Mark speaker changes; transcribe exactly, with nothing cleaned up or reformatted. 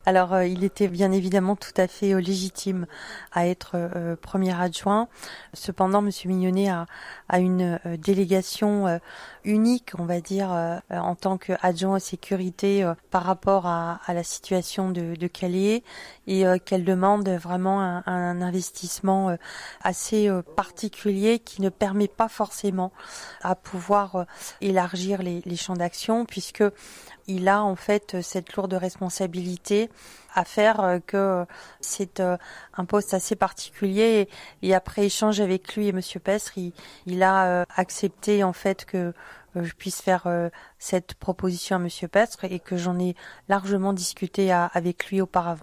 Speaker 1: Alors, euh, il était bien évidemment tout à fait euh, légitime à être euh, premier adjoint. Cependant, Monsieur Mignonnet a, a une euh, délégation euh, unique, on va dire, euh, en tant qu'adjoint aux sécurités euh, par rapport à, à la situation de, de Calais et euh, qu'elle demande vraiment un, un investissement euh, assez euh, particulier qui ne permet pas forcément à pouvoir euh, élargir les, les champs d'action puisque il a en fait cette lourde responsabilité à faire que c'est un poste assez particulier et après échange avec lui et Monsieur Pestre, il, il a accepté en fait que je puisse faire cette proposition à Monsieur Pestre et que j'en ai largement discuté avec lui auparavant.